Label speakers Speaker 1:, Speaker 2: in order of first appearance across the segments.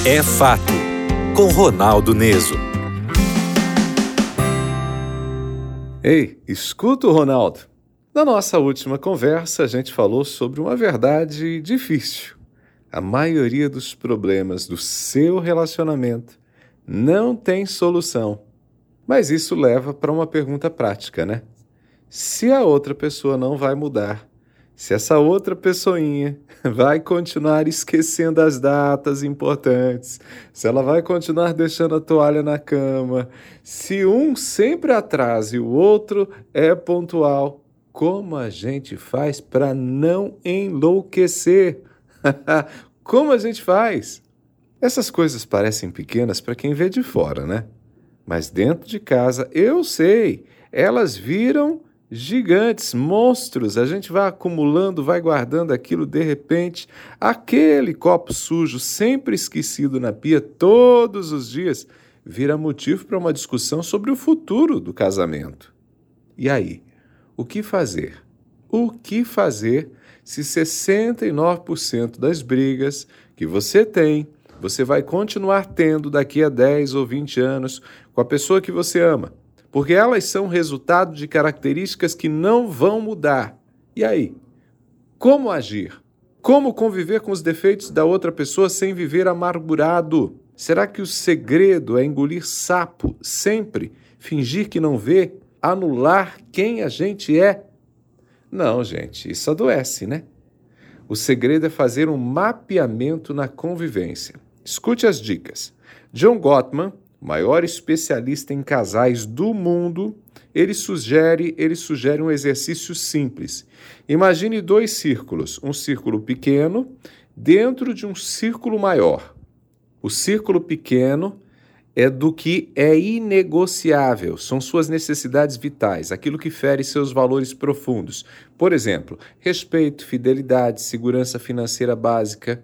Speaker 1: É Fato, com Ronaldo Neso.
Speaker 2: Ei, escuta o Ronaldo. Na nossa última conversa, a gente falou sobre uma verdade difícil. A maioria dos problemas do seu relacionamento não tem solução. Mas isso leva para uma pergunta prática, né? Se a outra pessoa não vai mudar, se essa outra pessoinha vai continuar esquecendo as datas importantes, se ela vai continuar deixando a toalha na cama, se um sempre atrasa e o outro é pontual, como a gente faz para não enlouquecer? Como a gente faz? Essas coisas parecem pequenas para quem vê de fora, né? Mas dentro de casa, eu sei, elas viram gigantes, monstros. A gente vai acumulando, vai guardando aquilo, de repente, aquele copo sujo, sempre esquecido na pia todos os dias, vira motivo para uma discussão sobre o futuro do casamento. E aí, o que fazer? O que fazer se 69% das brigas que você tem, você vai continuar tendo daqui a 10 ou 20 anos com a pessoa que você ama? Porque elas são resultado de características que não vão mudar. E aí? Como agir? Como conviver com os defeitos da outra pessoa sem viver amargurado? Será que o segredo é engolir sapo sempre, fingir que não vê, anular quem a gente é? Não, gente, isso adoece, né? O segredo é fazer um mapeamento na convivência. Escute as dicas. John Gottman, maior especialista em casais do mundo, ele sugere um exercício simples. Imagine 2 círculos, um círculo pequeno dentro de um círculo maior. O círculo pequeno é do que é inegociável, são suas necessidades vitais, aquilo que fere seus valores profundos. Por exemplo, respeito, fidelidade, segurança financeira básica.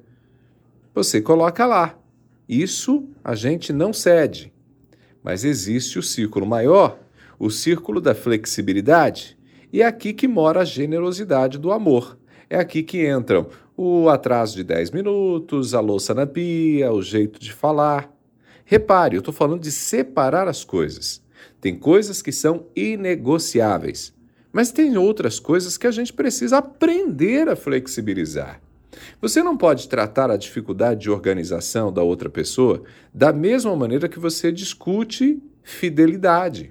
Speaker 2: Você coloca lá. Isso a gente não cede. Mas existe o círculo maior, o círculo da flexibilidade. E é aqui que mora a generosidade do amor. É aqui que entram o atraso de 10 minutos, a louça na pia, o jeito de falar. Repare, eu estou falando de separar as coisas. Tem coisas que são inegociáveis, mas tem outras coisas que a gente precisa aprender a flexibilizar. Você não pode tratar a dificuldade de organização da outra pessoa da mesma maneira que você discute fidelidade.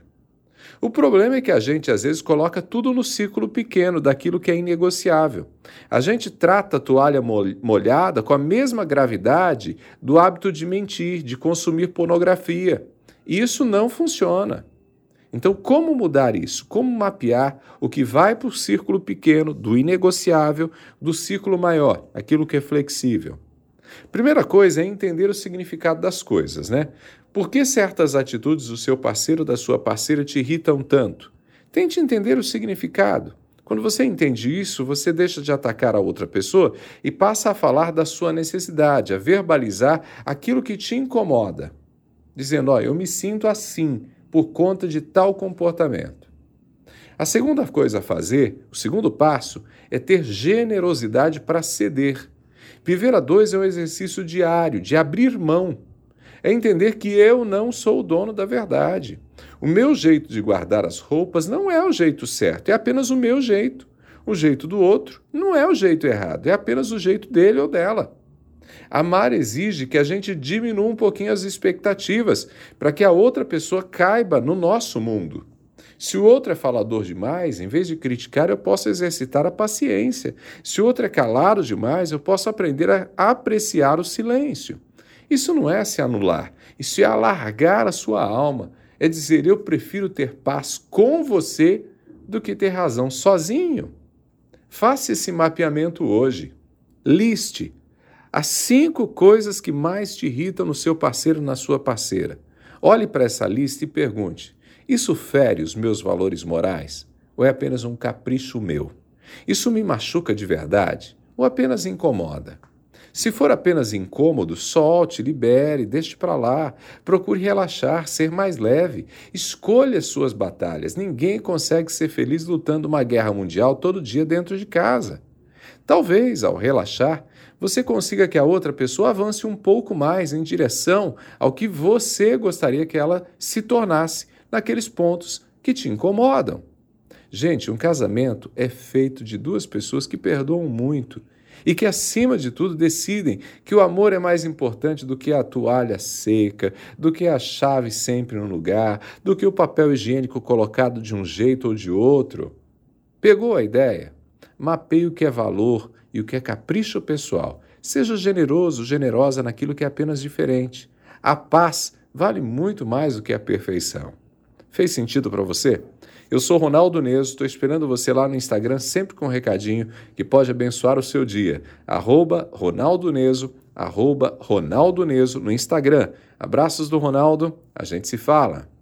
Speaker 2: O problema é que a gente, às vezes, coloca tudo no círculo pequeno daquilo que é inegociável. A gente trata a toalha molhada com a mesma gravidade do hábito de mentir, de consumir pornografia. E isso não funciona. Então, como mudar isso? Como mapear o que vai para o círculo pequeno, do inegociável, do círculo maior, aquilo que é flexível? Primeira coisa é entender o significado das coisas, né? Por que certas atitudes do seu parceiro ou da sua parceira te irritam tanto? Tente entender o significado. Quando você entende isso, você deixa de atacar a outra pessoa e passa a falar da sua necessidade, a verbalizar aquilo que te incomoda. Dizendo, eu me sinto assim por conta de tal comportamento. A segunda coisa a fazer, o segundo passo, é ter generosidade para ceder. Viver a 2 é um exercício diário, de abrir mão. É entender que eu não sou o dono da verdade. O meu jeito de guardar as roupas não é o jeito certo, é apenas o meu jeito. O jeito do outro não é o jeito errado, é apenas o jeito dele ou dela. Amar exige que a gente diminua um pouquinho as expectativas para que a outra pessoa caiba no nosso mundo. Se o outro é falador demais, em vez de criticar, eu posso exercitar a paciência. Se o outro é calado demais, eu posso aprender a apreciar o silêncio. Isso não é se anular, isso é alargar a sua alma. É dizer, eu prefiro ter paz com você do que ter razão sozinho. Faça esse mapeamento hoje. Liste as 5 coisas que mais te irritam no seu parceiro ou na sua parceira. Olhe para essa lista e pergunte, isso fere os meus valores morais? Ou é apenas um capricho meu? Isso me machuca de verdade? Ou apenas incomoda? Se for apenas incômodo, solte, libere, deixe para lá. Procure relaxar, ser mais leve. Escolha as suas batalhas. Ninguém consegue ser feliz lutando uma guerra mundial todo dia dentro de casa. Talvez, ao relaxar, você consiga que a outra pessoa avance um pouco mais em direção ao que você gostaria que ela se tornasse naqueles pontos que te incomodam. Gente, um casamento é feito de duas pessoas que perdoam muito e que, acima de tudo, decidem que o amor é mais importante do que a toalha seca, do que a chave sempre no lugar, do que o papel higiênico colocado de um jeito ou de outro. Pegou a ideia? Mapeie o que é valor e o que é capricho pessoal. Seja generoso, generosa naquilo que é apenas diferente. A paz vale muito mais do que a perfeição. Fez sentido para você? Eu sou Ronaldo Neso, estou esperando você lá no Instagram, sempre com um recadinho que pode abençoar o seu dia. @Ronaldo Neso, @Ronaldo Neso no Instagram. Abraços do Ronaldo, a gente se fala.